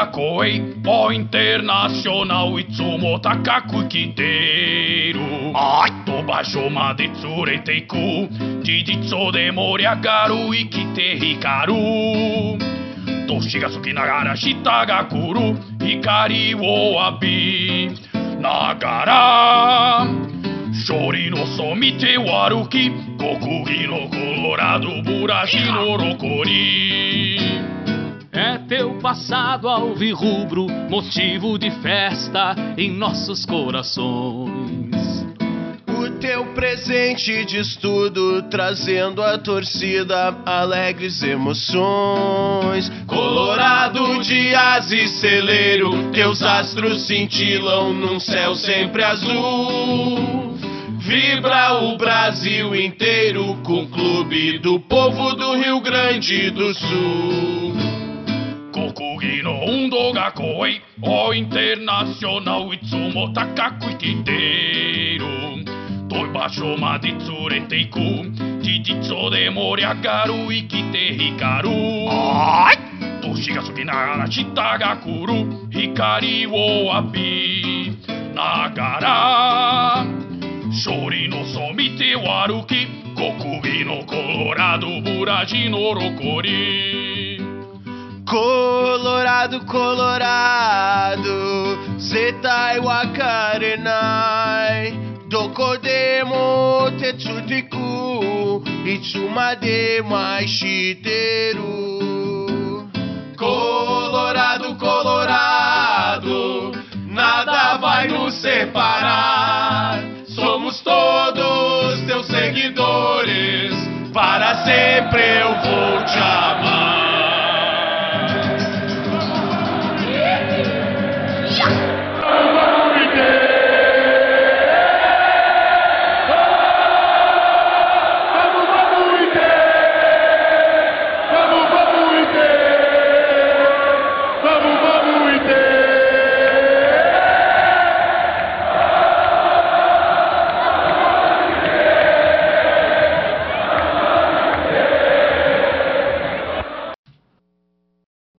が濃いおインターナショナルいつも高く来ていると場所まで連れて行く事実で盛り上がる生きて光る年が過ぎながら下が来る光を浴びながら勝利のそ見て歩き国技のコロラドブラジルの残り É teu passado alvirrubro, motivo de festa em nossos corações. O teu presente de estudo, trazendo à torcida alegres emoções. Colorado de asa e celeiro, teus astros cintilam num céu sempre azul. Vibra o Brasil inteiro com o clube do povo do Rio Grande do Sul. 国技の温度が濃いおインターナショナルいつも高く来ている遠い場所まで連れて行く事実で盛り上がる生きて光る年が過ぎながら下が来る光を浴びながら勝利のそ見て歩き国技のコロラドブラジルの残り Colorado, Colorado, zetai wakarenai. Dokodemo tetsutiku, itsumade mais shiteru. Colorado, Colorado, nada vai nos separar. Somos todos teus seguidores, para sempre eu vou te amar.